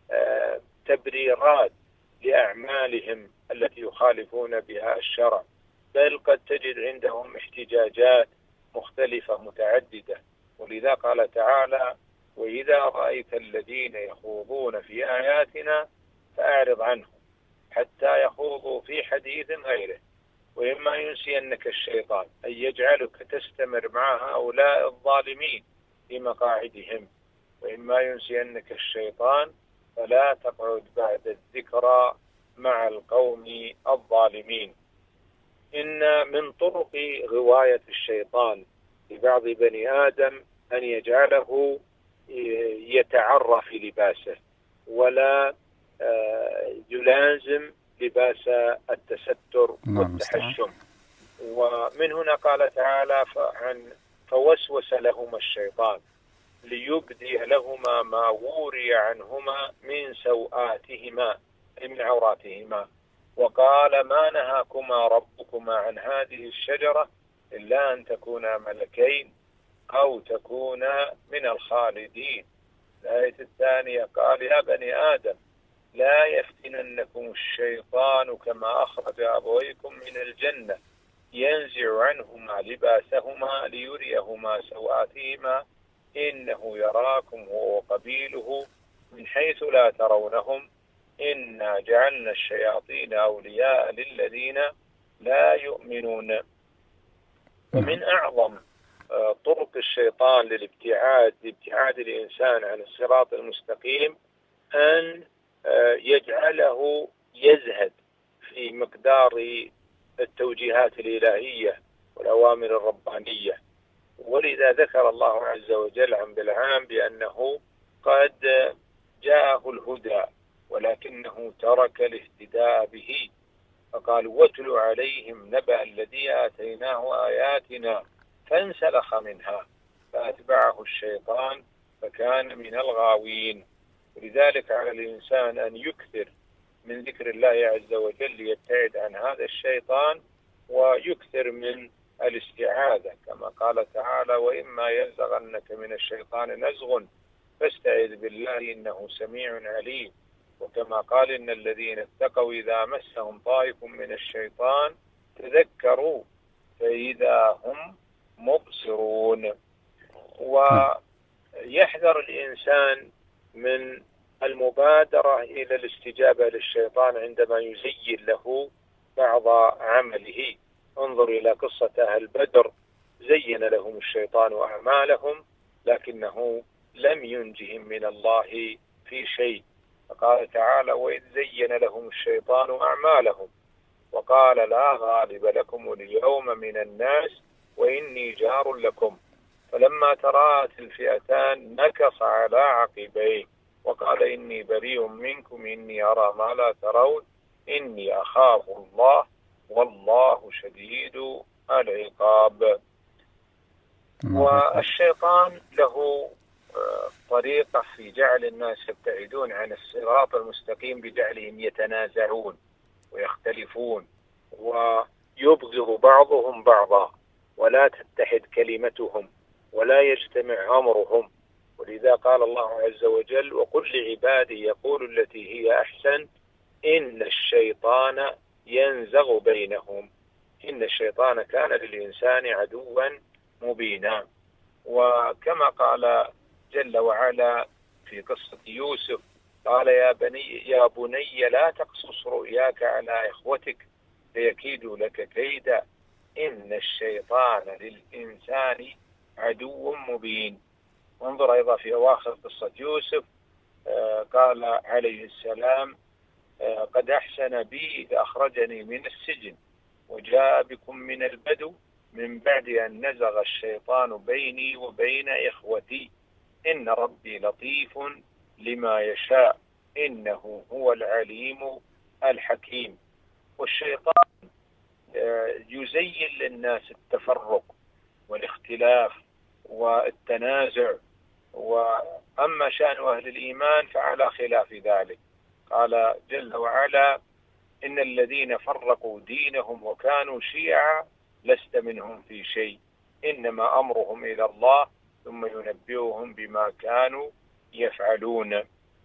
S3: تبريرات لأعمالهم التي يخالفون بها الشرع، بل قد تجد عندهم احتجاجات مختلفة متعددة. ولذا قال تعالى: وإذا رأيت الذين يخوضون في آياتنا فأعرض عنهم حتى يخوضوا في حديث غيره وإما ينسينك الشيطان أن يجعلك تستمر مع هؤلاء الظالمين في مقاعدهم. وإما ينسينك الشيطان فلا تقعد بعد الذكرى مع القوم الظالمين. إن من طرق غواية الشيطان لبعض بني آدم أن يجعله يتعرى في لباسه ولا يلازم لباس التستر والتحشم. ومن هنا قال تعالى فوسوس لهما الشيطان ليبدي لهما ما وري عنهما من سوآتهما أي من عوراتهما، وقال ما نهاكما ربكما عن هذه الشجرة إلا أن تكونا ملكين أو تكونا من الخالدين. الآية الثانية قال يا بني آدم لا يفتننكم الشيطان كما أخرج أبويكم من الجنة ينزع عنهما لباسهما ليريهما سوآتهما إنه يراكم هو وقبيله من حيث لا ترونهم إنا جعلنا الشياطين أولياء للذين لا يؤمنون. ومن أعظم طرق الشيطان لابتعاد الإنسان عن الصراط المستقيم أن يجعله يزهد في مقدار التوجيهات الإلهية والأوامر الربانية. ولذا ذكر الله عز وجل عن بلعام بأنه قد جاءه الهدى ولكنه ترك الاهتداء به، فقال واتل عليهم نبأ الذي آتيناه آياتنا فانسلخ منها فأتبعه الشيطان فكان من الغاوين. ولذلك على الإنسان أن يكثر من ذكر الله عز وجل ليبتعد عن هذا الشيطان، ويكثر من الاستعاذة كما قال تعالى وإما ينزغنك من الشيطان نزغ فاستعذ بالله إنه سميع عليم. وكما قال إن الذين اتقوا إذا مسهم طائف من الشيطان تذكروا فإذا هم مبصرون. ويحذر الإنسان من المبادرة إلى الاستجابة للشيطان عندما يزين له بعض عمله. انظر إلى قصة أهل بدر، زين لهم الشيطان أعمالهم لكنه لم ينجهم من الله في شيء. فقال تعالى وإذ زين لهم الشيطان أعمالهم وقال لا غالب لكم اليوم من الناس وإني جار لكم فلما تراءت الفئتان نكص على عقبيه وقال إني بريء منكم إني أرى ما لا ترون إني أخاف الله والله شديد العقاب. والشيطان له طريقة في جعل الناس يبتعدون عن الصراط المستقيم بجعلهم يتنازعون ويختلفون ويبغض بعضهم بعضا ولا تتحد كلمتهم ولا يجتمع أمرهم. ولذا قال الله عز وجل وقل لعبادي يقول التي هي أحسن إن الشيطان ينزغ بينهم إن الشيطان كان للإنسان عدوا مبينا. وكما قال جل وعلا في قصة يوسف قال يا بني لا تقصص رؤياك على إخوتك فيكيدوا لك كيدا إن الشيطان للإنسان عدو مبين. وانظر أيضا في أواخر قصة يوسف قال عليه السلام قد أحسن بي إذ أخرجني من السجن وجاء بكم من البدو من بعد أن نزغ الشيطان بيني وبين إخوتي إن ربي لطيف لما يشاء إنه هو العليم الحكيم. والشيطان يزين للناس التفرق والاختلاف والتنازع، وأما شأن أهل الإيمان فعلى خلاف ذلك. قال جل وعلا إن الذين فرقوا دينهم وكانوا شيعا لست منهم في شيء إنما أمرهم إلى الله ثم ينبئهم بما كانوا يفعلون.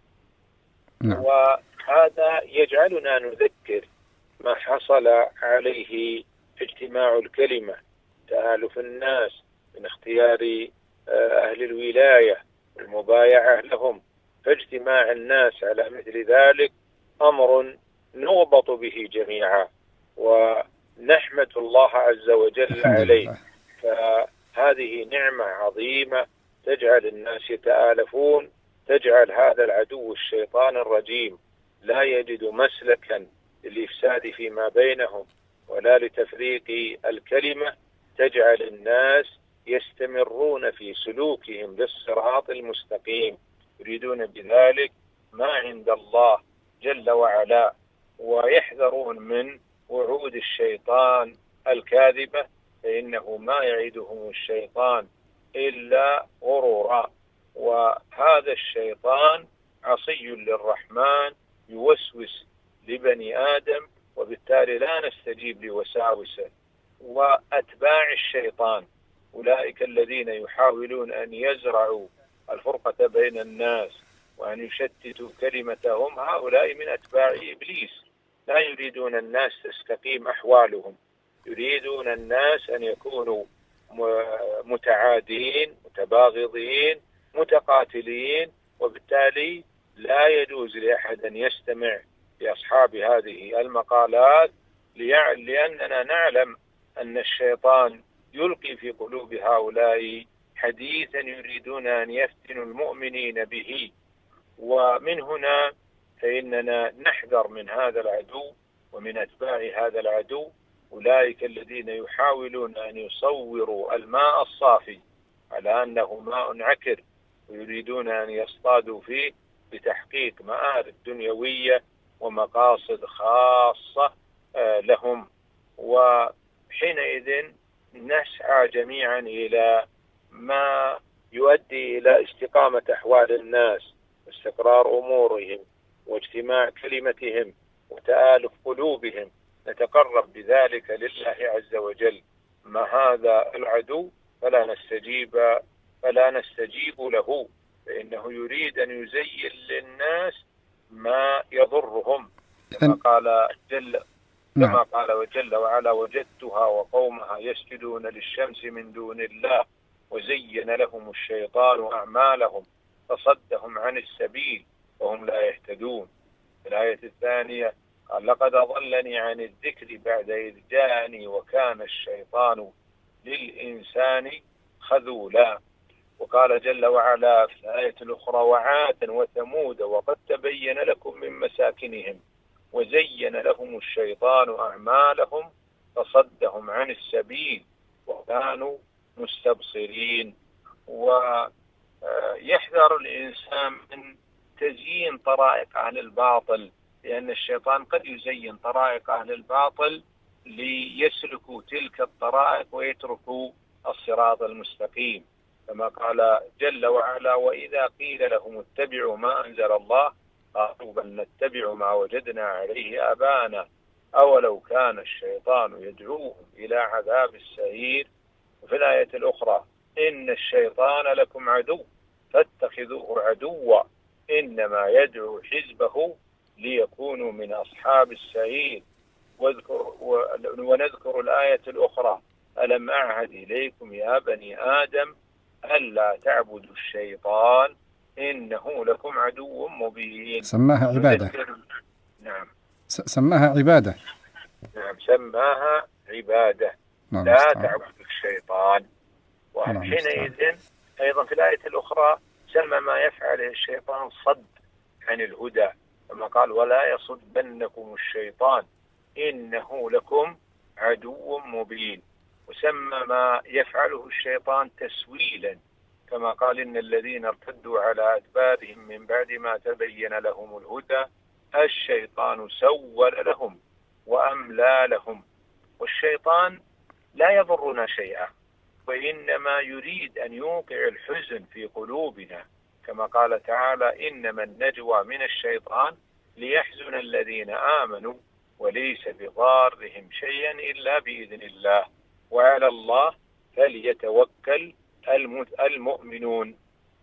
S3: وهذا يجعلنا نذكر ما حصل عليه اجتماع الكلمة تآلف الناس من اختيار أهل الولاية والمبايعة لهم. فاجتماع الناس على مثل ذلك أمر نغبط به جميعا ونحمد الله عز وجل عليه. فهذه نعمة عظيمة تجعل الناس يتآلفون، تجعل هذا العدو الشيطان الرجيم لا يجد مسلكا للإفساد فيما بينهم ولا لتفريق الكلمة، تجعل الناس يستمرون في سلوكهم للصراط المستقيم، يريدون بذلك ما عند الله جل وعلا، ويحذرون من وعود الشيطان الكاذبة، فإنه ما يعدهم الشيطان إلا غرورا، وهذا الشيطان عصي للرحمن يوسوس لبني آدم، وبالتالي لا نستجيب لوساوسه. وأتباع الشيطان أولئك الذين يحاولون أن يزرعوا الفرقة بين الناس وأن يشتتوا كلمتهم، هؤلاء من أتباع إبليس، لا يريدون الناس تستقيم أحوالهم، يريدون الناس أن يكونوا متعادين متباغضين متقاتلين، وبالتالي لا يجوز لأحد أن يستمع لأصحاب هذه المقالات، لأننا نعلم أن الشيطان يلقي في قلوب هؤلاء حديثا يريدون أن يفتنوا المؤمنين به. ومن هنا فإننا نحذر من هذا العدو ومن أتباع هذا العدو، أولئك الذين يحاولون أن يصوروا الماء الصافي على أنه ماء عكر، ويريدون أن يصطادوا فيه لتحقيق مآرب دنيوية ومقاصد خاصة لهم. وحينئذ نسعى جميعا إلى ما يؤدي إلى استقامة أحوال الناس واستقرار أمورهم واجتماع كلمتهم وتآلف قلوبهم، نتقرب بذلك لله عز وجل. ما هذا العدو فلا نستجيب له، فإنه يريد أن يزين للناس ما يضرهم، كما قال وجل وعلا: وجدتها وقومها يسجدون للشمس من دون الله وزين لهم الشيطان أعمالهم فصدهم عن السبيل وهم لا يهتدون. في الآية الثانية قال: لقد أضلني عن الذكر بعد إذ جاءني وكان الشيطان للإنسان خذولا. وقال جل وعلا في الآية الأخرى: وعادا وثمود وقد تبين لكم من مساكنهم وزين لهم الشيطان أعمالهم فصدهم عن السبيل وكانوا مستبصرين. ويحذر الإنسان من تزيين طرائق أهل الباطل، لأن الشيطان قد يزين طرائق أهل الباطل ليسلكوا تلك الطرائق ويتركوا الصراط المستقيم، كما قال جل وعلا: وإذا قيل لهم اتبعوا ما أنزل الله قالوا بل نتبع ما وجدنا عليه آباءنا أولو كان الشيطان يدعوهم إلى عذاب السعير. وفي الآية الأخرى: إن الشيطان لكم عدو فاتخذوه عدوا إنما يدعو حزبه ليكونوا من أصحاب السعير. ونذكر الآية الأخرى: ألم أعهد إليكم يا بني آدم ألا تعبدوا الشيطان إنه لكم عدو مبين.
S8: سماها عبادة.
S3: نعم،
S8: سماها عبادة.
S3: نعم، سماها عبادة. لا تعبدوا الشيطان. وحينئذ أيضا في الآية الأخرى سمى ما يفعله الشيطان صد عن الهدى، كما قال: ولا يصدنكم الشيطان إنه لكم عدو مبين. وسمى ما يفعله الشيطان تسويلا، كما قال: إن الذين ارتدوا على أدبارهم من بعد ما تبين لهم الهدى الشيطان سول لهم وأملى لهم. والشيطان لا يضرنا شيئا، وإنما يريد أن يوقع الحزن في قلوبنا، كما قال تعالى: إنما النجوى من الشيطان ليحزن الذين آمنوا وليس بضارهم شيئا إلا بإذن الله وعلى الله فليتوكل المؤمنون.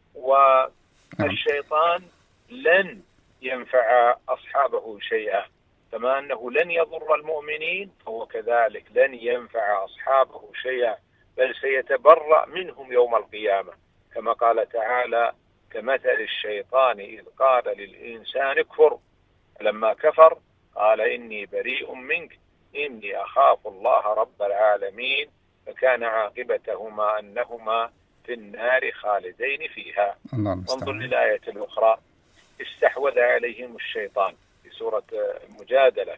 S3: والشيطان لن ينفع أصحابه شيئا، كما أنه لن يضر المؤمنين فهو كذلك لن ينفع أصحابه شيئا، بل سيتبرأ منهم يوم القيامة، كما قال تعالى: كمثل الشيطان إذ قال للإنسان اكفر فلما كفر قال إني بريء منك إني أخاف الله رب العالمين، فكان عاقبتهما أنهما في في النار خالدين فيها.
S8: الله
S3: وانظر للآية الأخرى: استحوذ عليهم الشيطان في سورة المجادلة،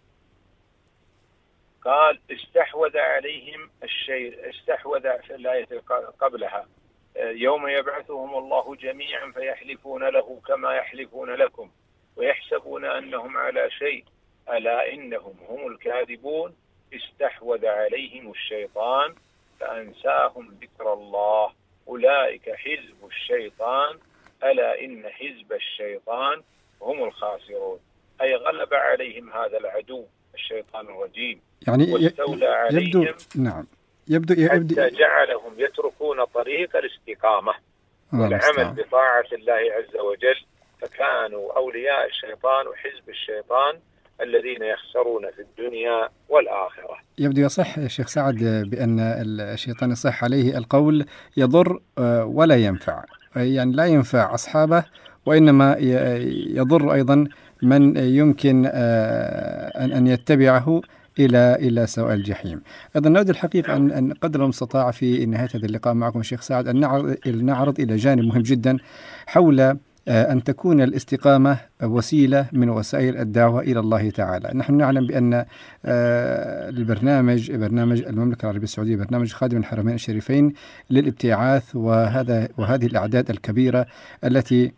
S3: قال استحوذ عليهم استحوذ في الآية قبلها: يوم يبعثهم الله جميعا فيحلفون له كما يحلفون لكم ويحسبون أنهم على شيء ألا إنهم هم الكاذبون استحوذ عليهم الشيطان فأنساهم ذكر الله أولئك حزب الشيطان ألا إن حزب الشيطان هم الخاسرون. أي غلب عليهم هذا العدو الشيطان الرجيم،
S8: يعني
S3: واستولى عليهم حتى جعلهم يتركون طريق الاستقامة والعمل بطاعة الله عز وجل، فكانوا أولياء الشيطان وحزب الشيطان الذين يخسرون في الدنيا والآخرة.
S8: يبدو يصح شيخ سعد بأن الشيطان يصح عليه القول يضر ولا ينفع، يعني لا ينفع أصحابه وإنما يضر أيضا من يمكن أن يتبعه إلى سواء الجحيم. أيضا نود الحقيقة أن قدر المستطاع في نهاية هذا اللقاء معكم الشيخ سعد أن نعرض إلى جانب مهم جدا حول أن تكون الاستقامة وسيلة من وسائل الدعوة إلى الله تعالى. نحن نعلم بأن برنامج المملكة العربية السعودية برنامج خادم الحرمين الشريفين للابتعاث، وهذه الأعداد الكبيرة التي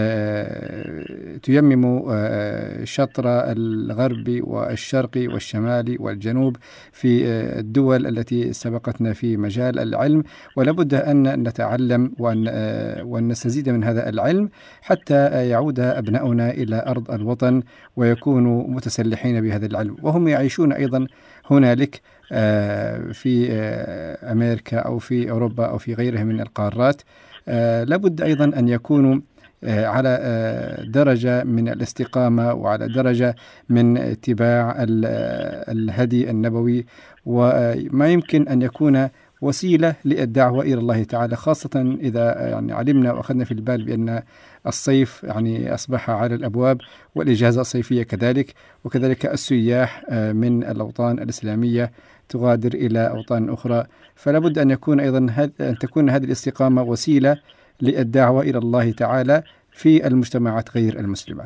S8: تيمم شطر الغرب والشرق والشمال والجنوب في الدول التي سبقتنا في مجال العلم، ولابد أن نتعلم وأن نستزيد من هذا العلم حتى يعود أبناؤنا إلى أرض الوطن ويكونوا متسلحين بهذا العلم، وهم يعيشون أيضا هنالك في أمريكا أو في أوروبا أو في غيرها من القارات. لابد أيضا أن يكونوا على درجة من الاستقامة وعلى درجة من اتباع الهدي النبوي، وما يمكن أن يكون وسيلة للدعوة إلى الله تعالى، خاصة إذا يعني علمنا وأخذنا في البال بأن الصيف يعني أصبح على الأبواب والإجازة الصيفية كذلك، وكذلك السياح من الأوطان الإسلامية تغادر إلى أوطان أخرى، فلا بد أن يكون أيضا أن تكون هذه الاستقامة وسيلة للدعوة إلى الله تعالى في المجتمعات غير المسلمة.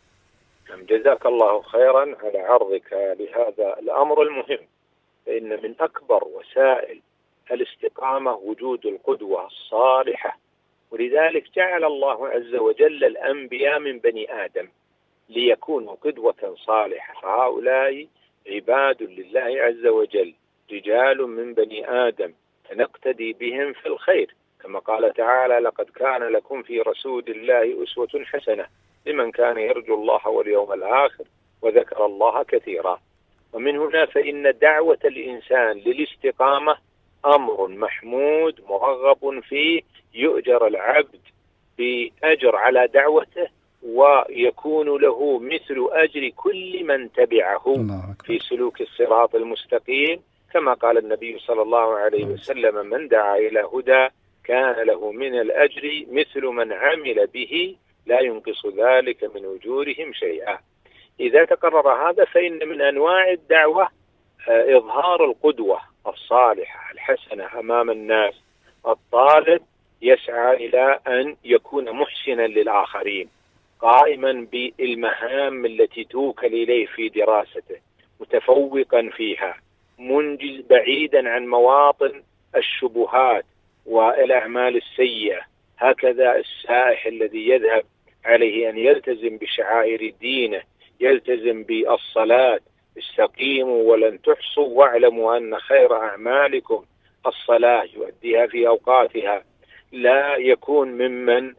S3: جزاك الله خيرا على عرضك لهذا الأمر المهم، فإن من أكبر وسائل الاستقامة وجود القدوة الصالحة، ولذلك جعل الله عز وجل الأنبياء من بني آدم ليكونوا قدوة صالحة، فهؤلاء عباد لله عز وجل، رجال من بني آدم فنقتدي بهم في الخير، كما قال تعالى: لقد كان لكم في رسول الله أسوة حسنة لمن كان يرجو الله واليوم الآخر وذكر الله كثيرا. ومن هنا فإن دعوة الإنسان للاستقامة أمر محمود مرغب فيه، يؤجر العبد بأجر على دعوته ويكون له مثل أجر كل من تبعه في سلوك الصراط المستقيم، كما قال النبي صلى الله عليه وسلم: من دعا إلى هدى كان له من الأجر مثل من عمل به لا ينقص ذلك من أجورهم شيئا. إذا تقرر هذا فإن من أنواع الدعوة إظهار القدوة الصالحة الحسنة أمام الناس. الطالب يسعى إلى أن يكون محسنا للآخرين، قائما بالمهام التي توكل إليه في دراسته، متفوقا فيها، منجز بعيدا عن مواطن الشبهات والأعمال السيئة. هكذا السائح الذي يذهب عليه أن يلتزم بشعائر دينه، يلتزم بالصلاة. استقيموا ولن تحصوا واعلموا أن خير أعمالكم الصلاة، يؤديها في أوقاتها. لا يكون ممن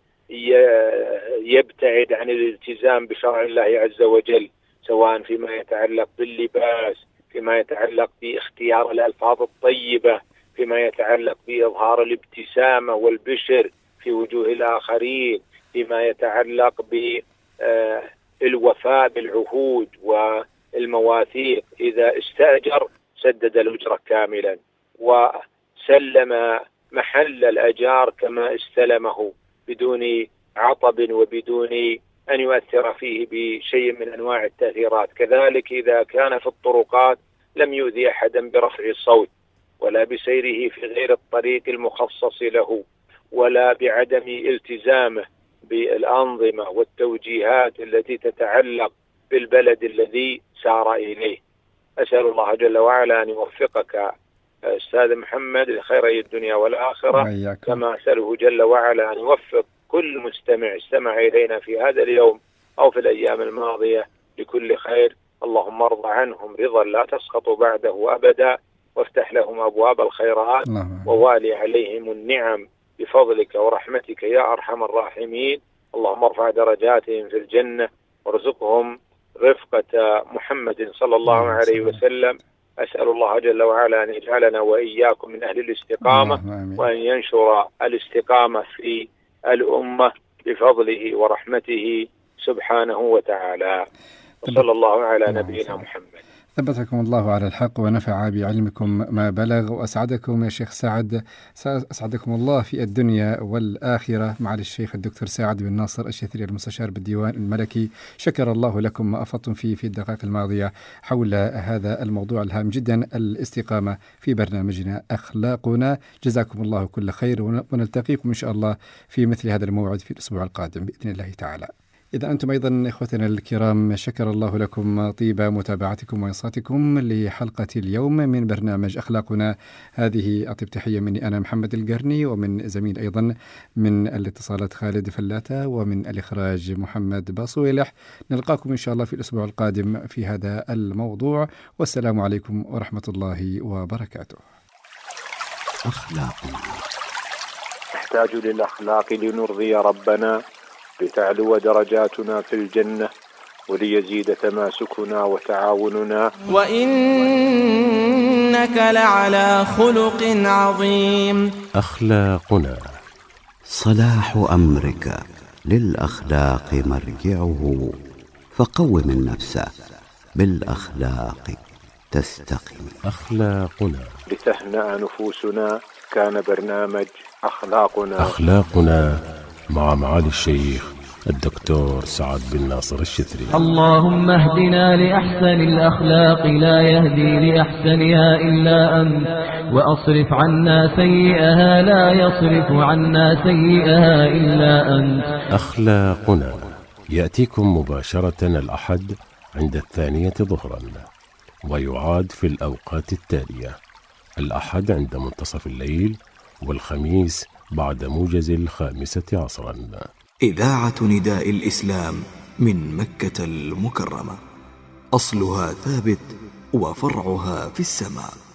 S3: يبتعد عن الالتزام بشرع الله عز وجل، سواء فيما يتعلق باللباس، فيما يتعلق باختيار الألفاظ الطيبة، فيما يتعلق بإظهار الابتسامة والبشر في وجوه الآخرين، فيما يتعلق بالوفاء بالعهود والمواثيق. إذا استأجر سدد الأجرة كاملا وسلم محل الأجار كما استلمه بدون عطب وبدون أن يؤثر فيه بشيء من أنواع التأثيرات. كذلك إذا كان في الطرقات لم يؤذي أحدا برفع الصوت، ولا بسيره في غير الطريق المخصص له، ولا بعدم التزامه بالأنظمة والتوجيهات التي تتعلق بالبلد الذي سار إليه. أسأل الله جل وعلا أن يوفقك أستاذ محمد لخيري الدنيا والآخرة، كما أسأله جل وعلا أن يوفق كل مستمع استمع إلينا في هذا اليوم أو في الأيام الماضية لكل خير. اللهم ارض عنهم رضا لا تسقط بعده أبدا، وافتح لهم أبواب الخيرات، ووالي عليهم النعم بفضلك ورحمتك يا أرحم الراحمين. اللهم ارفع درجاتهم في الجنة، وارزقهم رفقة محمد صلى الله عليه وسلم. أسأل الله جل وعلا أن يجعلنا وإياكم من أهل الاستقامة، وأن ينشر الاستقامة في الأمة بفضله ورحمته سبحانه وتعالى. وصلى الله على نبينا محمد.
S8: ثبتكم الله على الحق ونفع بعلمكم ما بلغ، وأسعدكم يا شيخ سعد، أسعدكم الله في الدنيا والآخرة. معالي الشيخ الدكتور سعد بن ناصر الشثري المستشار بالديوان الملكي، شكر الله لكم ما أفضتم فيه في الدقائق الماضية حول هذا الموضوع الهام جدا، الاستقامة، في برنامجنا أخلاقنا. جزاكم الله كل خير، ونلتقيكم إن شاء الله في مثل هذا الموعد في الأسبوع القادم بإذن الله تعالى. إذا أنتم أيضا إخوتنا الكرام، شكر الله لكم طيب متابعتكم وإنصاتكم لحلقة اليوم من برنامج أخلاقنا. هذه أطيب تحية مني أنا محمد القرني، ومن زميل أيضا من الاتصالات خالد فلاتة، ومن الإخراج محمد باصويلح. نلقاكم إن شاء الله في الأسبوع القادم في هذا الموضوع، والسلام عليكم ورحمة الله وبركاته.
S5: أخلاقنا.
S3: نحتاج للأخلاق لنرضي ربنا، لتعلو درجاتنا في الجنة، وليزيد تماسكنا وتعاوننا.
S4: وإنك لعلى خلق عظيم.
S2: أخلاقنا.
S5: صلاح أمرك للأخلاق مرجعه، فقوم النفس بالأخلاق تستقم.
S2: أخلاقنا.
S3: لتهنأ نفوسنا. كان برنامج
S2: أخلاقنا مع معالي الشيخ الدكتور سعد بن ناصر الشثري.
S6: اللهم اهدنا لأحسن الأخلاق، لا يهدي لأحسنها إلا أنت، وأصرف عنا سيئها، لا يصرف عنا سيئها إلا أنت.
S2: أخلاقنا يأتيكم مباشرة الأحد عند 2 ظهرا، ويعاد في الأوقات التالية: الأحد عند منتصف الليل، والخميس بعد موجز 5 عصرا.
S1: إذاعة نداء الإسلام من مكة المكرمة، أصلها ثابت وفرعها في السماء.